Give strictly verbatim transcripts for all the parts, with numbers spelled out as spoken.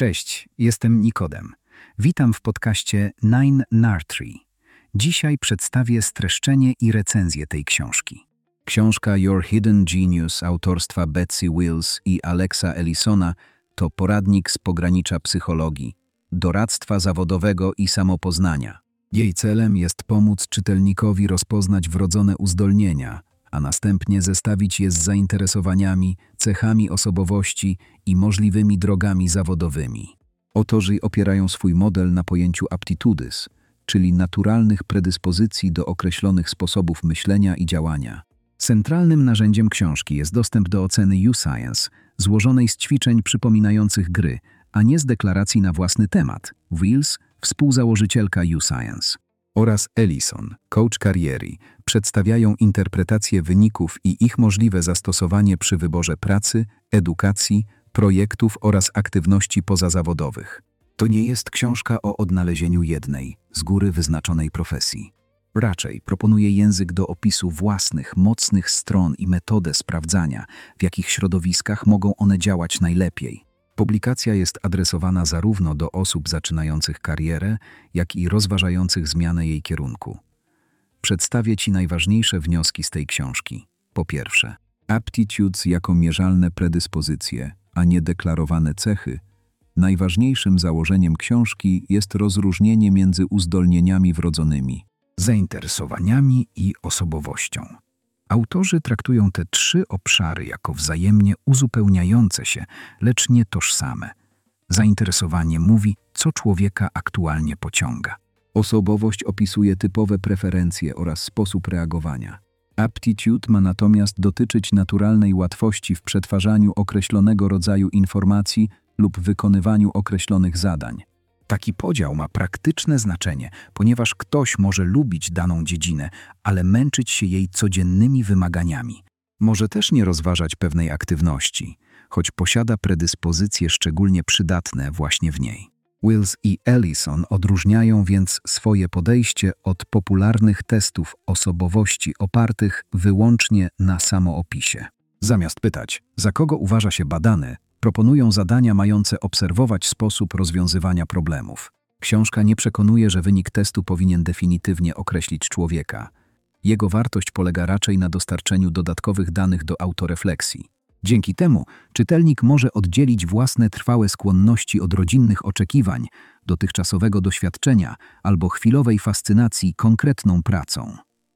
Cześć, jestem Nikodem. Witam w podcaście Nine Nartree. Dzisiaj przedstawię streszczenie i recenzję tej książki. Książka Your Hidden Genius autorstwa Betsy Wills i Alexa Ellisona to poradnik z pogranicza psychologii, doradztwa zawodowego i samopoznania. Jej celem jest pomóc czytelnikowi rozpoznać wrodzone uzdolnienia, a następnie zestawić je z zainteresowaniami, cechami osobowości i możliwymi drogami zawodowymi. Autorzy opierają swój model na pojęciu aptitudes, czyli naturalnych predyspozycji do określonych sposobów myślenia i działania. Centralnym narzędziem książki jest dostęp do oceny U-Science, złożonej z ćwiczeń przypominających gry, a nie z deklaracji na własny temat. Wills, współzałożycielka U-Science, oraz Ellison, coach kariery, przedstawiają interpretację wyników i ich możliwe zastosowanie przy wyborze pracy, edukacji, projektów oraz aktywności pozazawodowych. To nie jest książka o odnalezieniu jednej, z góry wyznaczonej profesji. Raczej proponuje język do opisu własnych, mocnych stron i metodę sprawdzania, w jakich środowiskach mogą one działać najlepiej. Publikacja jest adresowana zarówno do osób zaczynających karierę, jak i rozważających zmianę jej kierunku. Przedstawię Ci najważniejsze wnioski z tej książki. Po pierwsze, aptitudes jako mierzalne predyspozycje, a nie deklarowane cechy. Najważniejszym założeniem książki jest rozróżnienie między uzdolnieniami wrodzonymi, zainteresowaniami i osobowością. Autorzy traktują te trzy obszary jako wzajemnie uzupełniające się, lecz nie tożsame. Zainteresowanie mówi, co człowieka aktualnie pociąga. Osobowość opisuje typowe preferencje oraz sposób reagowania. Aptitude ma natomiast dotyczyć naturalnej łatwości w przetwarzaniu określonego rodzaju informacji lub wykonywaniu określonych zadań. Taki podział ma praktyczne znaczenie, ponieważ ktoś może lubić daną dziedzinę, ale męczyć się jej codziennymi wymaganiami. Może też nie rozważać pewnej aktywności, choć posiada predyspozycje szczególnie przydatne właśnie w niej. Wills i Ellison odróżniają więc swoje podejście od popularnych testów osobowości opartych wyłącznie na samoopisie. Zamiast pytać, za kogo uważa się badany, proponują zadania mające obserwować sposób rozwiązywania problemów. Książka nie przekonuje, że wynik testu powinien definitywnie określić człowieka. Jego wartość polega raczej na dostarczeniu dodatkowych danych do autorefleksji. Dzięki temu czytelnik może oddzielić własne trwałe skłonności od rodzinnych oczekiwań, dotychczasowego doświadczenia albo chwilowej fascynacji konkretną pracą.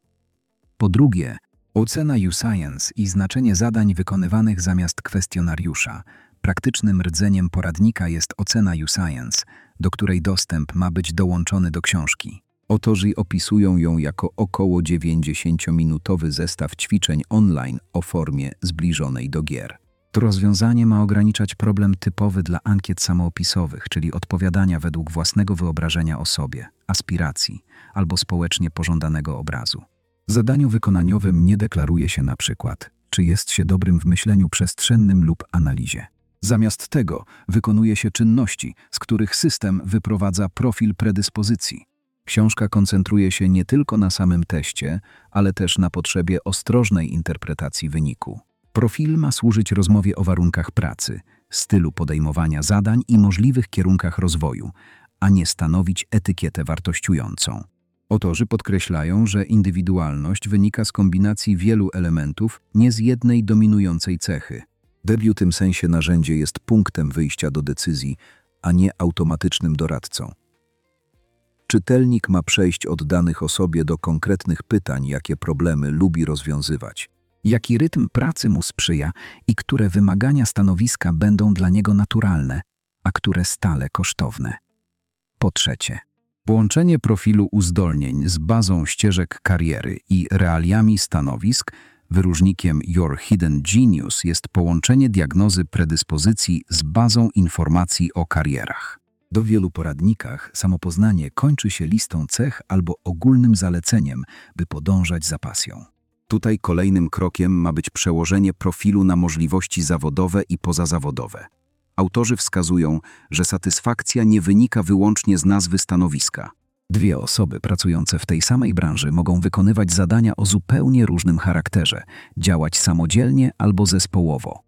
Po drugie, ocena U-Science i znaczenie zadań wykonywanych zamiast kwestionariusza. Praktycznym rdzeniem poradnika jest ocena U-Science, do której dostęp ma być dołączony do książki. Autorzy opisują ją jako około dziewięćdziesięciominutowy zestaw ćwiczeń online o formie zbliżonej do gier. To rozwiązanie ma ograniczać problem typowy dla ankiet samoopisowych, czyli odpowiadania według własnego wyobrażenia o sobie, aspiracji albo społecznie pożądanego obrazu. W zadaniu wykonaniowym nie deklaruje się na przykład, czy jest się dobrym w myśleniu przestrzennym lub analizie. Zamiast tego wykonuje się czynności, z których system wyprowadza profil predyspozycji. Książka koncentruje się nie tylko na samym teście, ale też na potrzebie ostrożnej interpretacji wyniku. Profil ma służyć rozmowie o warunkach pracy, stylu podejmowania zadań i możliwych kierunkach rozwoju, a nie stanowić etykietę wartościującą. Autorzy podkreślają, że indywidualność wynika z kombinacji wielu elementów, nie z jednej dominującej cechy. W tym sensie narzędzie jest punktem wyjścia do decyzji, a nie automatycznym doradcą. Czytelnik ma przejść od danych o sobie do konkretnych pytań, jakie problemy lubi rozwiązywać, jaki rytm pracy mu sprzyja i które wymagania stanowiska będą dla niego naturalne, a które stale kosztowne. Po trzecie, połączenie profilu uzdolnień z bazą ścieżek kariery i realiami stanowisk. Wyróżnikiem Your Hidden Genius jest połączenie diagnozy predyspozycji z bazą informacji o karierach. Do wielu poradnikach samopoznanie kończy się listą cech albo ogólnym zaleceniem, by podążać za pasją. Tutaj kolejnym krokiem ma być przełożenie profilu na możliwości zawodowe i pozazawodowe. Autorzy wskazują, że satysfakcja nie wynika wyłącznie z nazwy stanowiska. Dwie osoby pracujące w tej samej branży mogą wykonywać zadania o zupełnie różnym charakterze, działać samodzielnie albo zespołowo.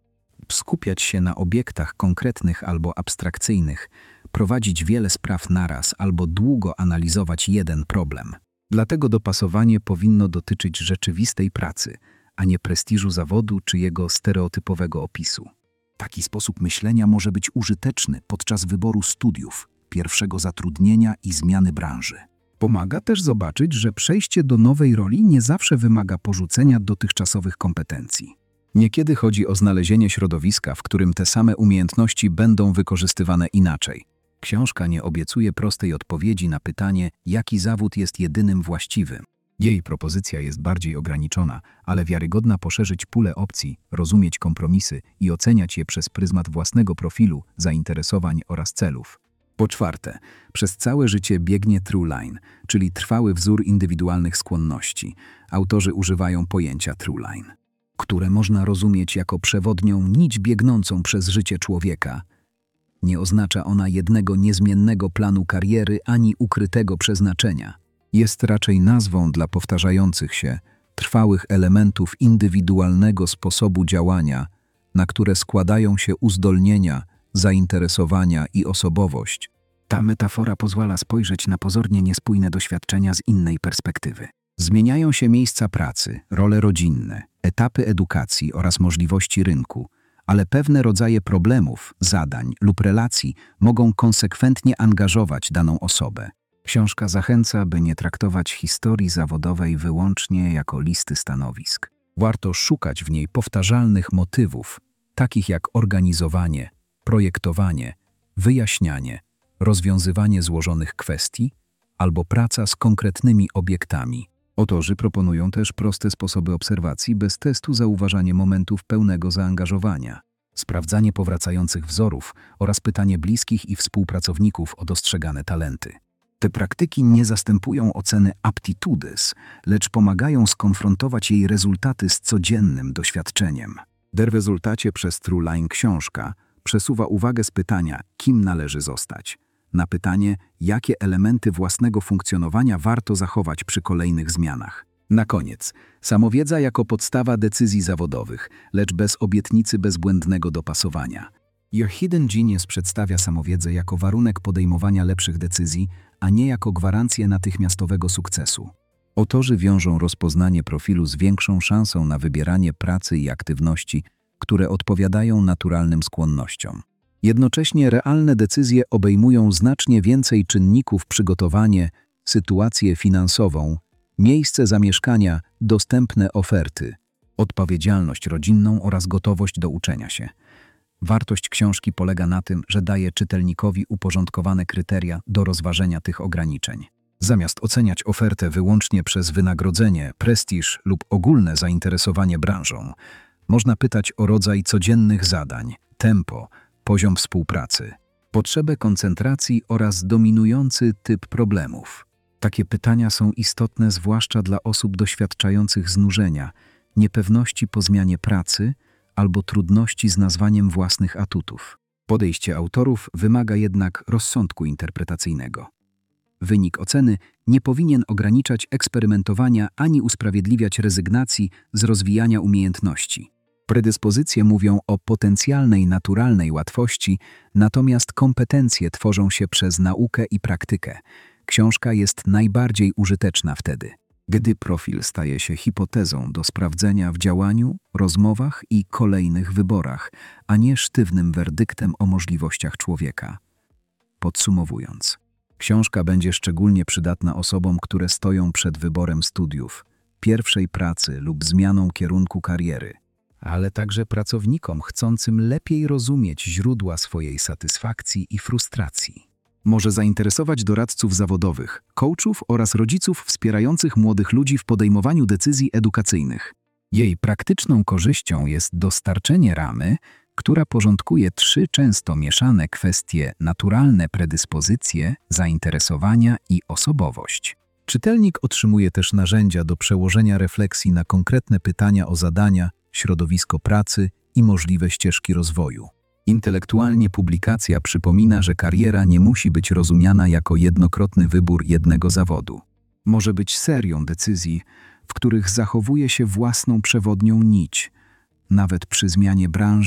skupiać się na obiektach konkretnych albo abstrakcyjnych, prowadzić wiele spraw naraz albo długo analizować jeden problem. Dlatego dopasowanie powinno dotyczyć rzeczywistej pracy, a nie prestiżu zawodu czy jego stereotypowego opisu. Taki sposób myślenia może być użyteczny podczas wyboru studiów, pierwszego zatrudnienia i zmiany branży. Pomaga też zobaczyć, że przejście do nowej roli nie zawsze wymaga porzucenia dotychczasowych kompetencji. Niekiedy chodzi o znalezienie środowiska, w którym te same umiejętności będą wykorzystywane inaczej. Książka nie obiecuje prostej odpowiedzi na pytanie, jaki zawód jest jedynym właściwym. Jej propozycja jest bardziej ograniczona, ale wiarygodna poszerzyć pulę opcji, rozumieć kompromisy i oceniać je przez pryzmat własnego profilu, zainteresowań oraz celów. Po czwarte, przez całe życie biegnie through line, czyli trwały wzór indywidualnych skłonności. Autorzy używają pojęcia through line, które można rozumieć jako przewodnią nić biegnącą przez życie człowieka. Nie oznacza ona jednego niezmiennego planu kariery ani ukrytego przeznaczenia. Jest raczej nazwą dla powtarzających się, trwałych elementów indywidualnego sposobu działania, na które składają się uzdolnienia, zainteresowania i osobowość. Ta metafora pozwala spojrzeć na pozornie niespójne doświadczenia z innej perspektywy. Zmieniają się miejsca pracy, role rodzinne, etapy edukacji oraz możliwości rynku, ale pewne rodzaje problemów, zadań lub relacji mogą konsekwentnie angażować daną osobę. Książka zachęca, by nie traktować historii zawodowej wyłącznie jako listy stanowisk. Warto szukać w niej powtarzalnych motywów, takich jak organizowanie, projektowanie, wyjaśnianie, rozwiązywanie złożonych kwestii albo praca z konkretnymi obiektami. Autorzy proponują też proste sposoby obserwacji bez testu, zauważanie momentów pełnego zaangażowania, sprawdzanie powracających wzorów oraz pytanie bliskich i współpracowników o dostrzegane talenty. Te praktyki nie zastępują oceny aptitudes, lecz pomagają skonfrontować jej rezultaty z codziennym doświadczeniem. W rezultacie przez Through Line książka przesuwa uwagę z pytania, kim należy zostać, na pytanie, jakie elementy własnego funkcjonowania warto zachować przy kolejnych zmianach. Na koniec, samowiedza jako podstawa decyzji zawodowych, lecz bez obietnicy bezbłędnego dopasowania. Your Hidden Genius przedstawia samowiedzę jako warunek podejmowania lepszych decyzji, a nie jako gwarancję natychmiastowego sukcesu. Autorzy wiążą rozpoznanie profilu z większą szansą na wybieranie pracy i aktywności, które odpowiadają naturalnym skłonnościom. Jednocześnie realne decyzje obejmują znacznie więcej czynników: przygotowanie, sytuację finansową, miejsce zamieszkania, dostępne oferty, odpowiedzialność rodzinną oraz gotowość do uczenia się. Wartość książki polega na tym, że daje czytelnikowi uporządkowane kryteria do rozważenia tych ograniczeń. Zamiast oceniać ofertę wyłącznie przez wynagrodzenie, prestiż lub ogólne zainteresowanie branżą, można pytać o rodzaj codziennych zadań, tempo, poziom współpracy, potrzebę koncentracji oraz dominujący typ problemów. Takie pytania są istotne zwłaszcza dla osób doświadczających znużenia, niepewności po zmianie pracy albo trudności z nazwaniem własnych atutów. Podejście autorów wymaga jednak rozsądku interpretacyjnego. Wynik oceny nie powinien ograniczać eksperymentowania ani usprawiedliwiać rezygnacji z rozwijania umiejętności. Predyspozycje mówią o potencjalnej naturalnej łatwości, natomiast kompetencje tworzą się przez naukę i praktykę. Książka jest najbardziej użyteczna wtedy, gdy profil staje się hipotezą do sprawdzenia w działaniu, rozmowach i kolejnych wyborach, a nie sztywnym werdyktem o możliwościach człowieka. Podsumowując, książka będzie szczególnie przydatna osobom, które stoją przed wyborem studiów, pierwszej pracy lub zmianą kierunku kariery, ale także pracownikom chcącym lepiej rozumieć źródła swojej satysfakcji i frustracji. Może zainteresować doradców zawodowych, coachów oraz rodziców wspierających młodych ludzi w podejmowaniu decyzji edukacyjnych. Jej praktyczną korzyścią jest dostarczenie ramy, która porządkuje trzy często mieszane kwestie: naturalne predyspozycje, zainteresowania i osobowość. Czytelnik otrzymuje też narzędzia do przełożenia refleksji na konkretne pytania o zadania, środowisko pracy i możliwe ścieżki rozwoju. Intelektualnie publikacja przypomina, że kariera nie musi być rozumiana jako jednokrotny wybór jednego zawodu. Może być serią decyzji, w których zachowuje się własną przewodnią nić, nawet przy zmianie branży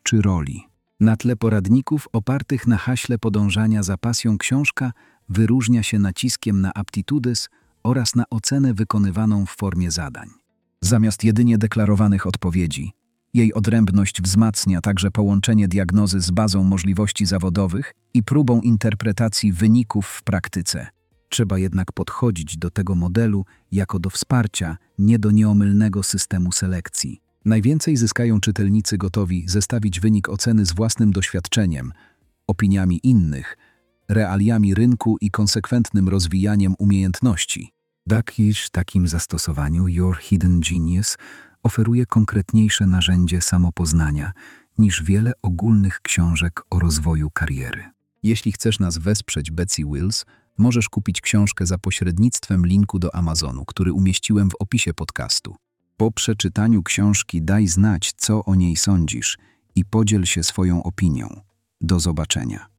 czy roli. Na tle poradników opartych na haśle podążania za pasją książka wyróżnia się naciskiem na aptitudes oraz na ocenę wykonywaną w formie zadań. Zamiast jedynie deklarowanych odpowiedzi, jej odrębność wzmacnia także połączenie diagnozy z bazą możliwości zawodowych i próbą interpretacji wyników w praktyce. Trzeba jednak podchodzić do tego modelu jako do wsparcia, nie do nieomylnego systemu selekcji. Najwięcej zyskają czytelnicy gotowi zestawić wynik oceny z własnym doświadczeniem, opiniami innych, realiami rynku i konsekwentnym rozwijaniem umiejętności. Dakish w takim zastosowaniu Your Hidden Genius oferuje konkretniejsze narzędzie samopoznania niż wiele ogólnych książek o rozwoju kariery. Jeśli chcesz nas wesprzeć, Betsy Wills, możesz kupić książkę za pośrednictwem linku do Amazonu, który umieściłem w opisie podcastu. Po przeczytaniu książki daj znać, co o niej sądzisz i podziel się swoją opinią. Do zobaczenia.